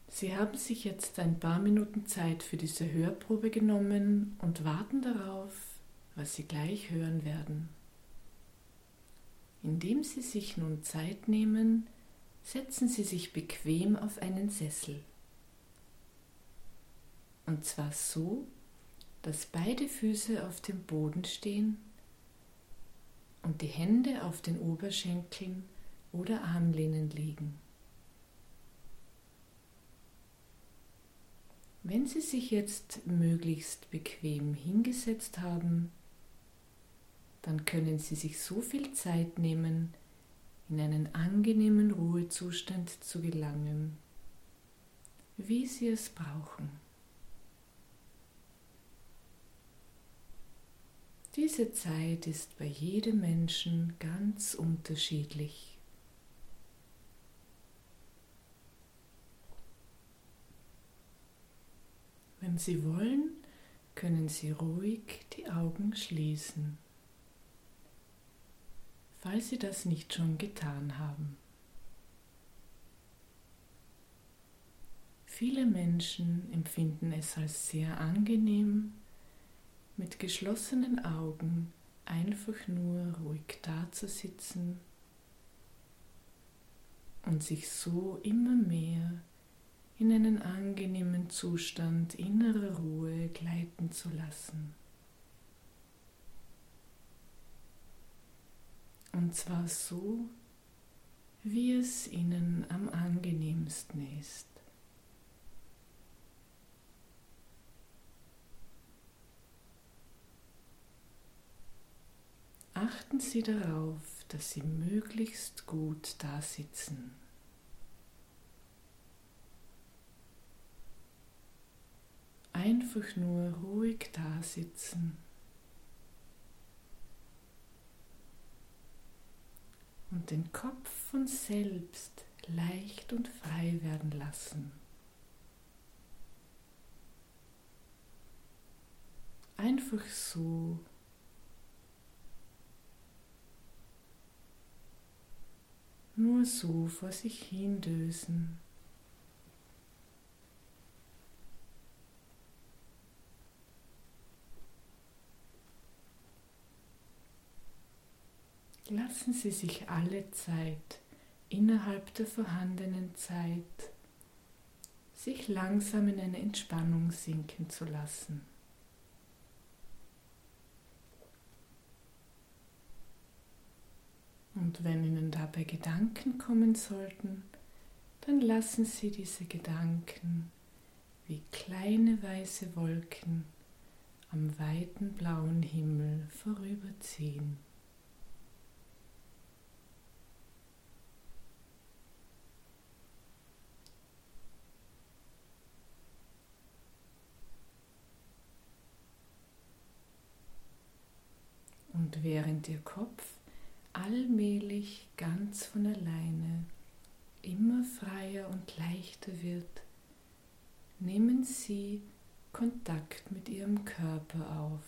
Sie haben sich jetzt ein paar Minuten Zeit für diese Hörprobe genommen und warten darauf, was Sie gleich hören werden. Indem Sie sich nun Zeit nehmen, setzen Sie sich bequem auf einen Sessel. Und zwar so, dass beide Füße auf dem Boden stehen und die Hände auf den Oberschenkeln oder Armlehnen liegen. Wenn Sie sich jetzt möglichst bequem hingesetzt haben, dann können Sie sich so viel Zeit nehmen, in einen angenehmen Ruhezustand zu gelangen, wie Sie es brauchen. Diese Zeit ist bei jedem Menschen ganz unterschiedlich. Wenn Sie wollen, können Sie ruhig die Augen schließen, falls Sie das nicht schon getan haben. Viele Menschen empfinden es als sehr angenehm, mit geschlossenen Augen einfach nur ruhig dazusitzen und sich so immer mehr in einen angenehmen Zustand innerer Ruhe gleiten zu lassen. Und zwar so, wie es Ihnen am angenehmsten ist. Achten Sie darauf, dass Sie möglichst gut dasitzen. Einfach nur ruhig dasitzen und den Kopf von selbst leicht und frei werden lassen. Einfach so, nur so vor sich hindösen. Lassen Sie sich alle Zeit, innerhalb der vorhandenen Zeit, sich langsam in eine Entspannung sinken zu lassen. Und wenn Ihnen dabei Gedanken kommen sollten, dann lassen Sie diese Gedanken wie kleine weiße Wolken am weiten blauen Himmel vorüberziehen. Und während Ihr Kopf allmählich ganz von alleine immer freier und leichter wird, nehmen Sie Kontakt mit Ihrem Körper auf.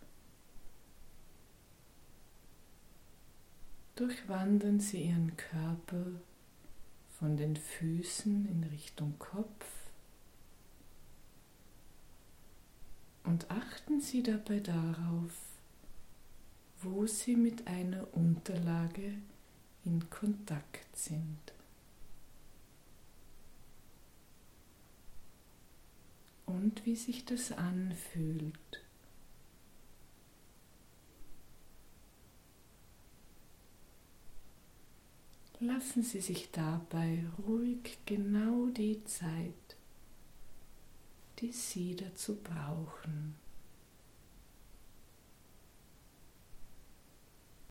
Durchwandern Sie Ihren Körper von den Füßen in Richtung Kopf und achten Sie dabei darauf, wo Sie mit einer Unterlage in Kontakt sind. Und wie sich das anfühlt. Lassen Sie sich dabei ruhig genau die Zeit, die Sie dazu brauchen.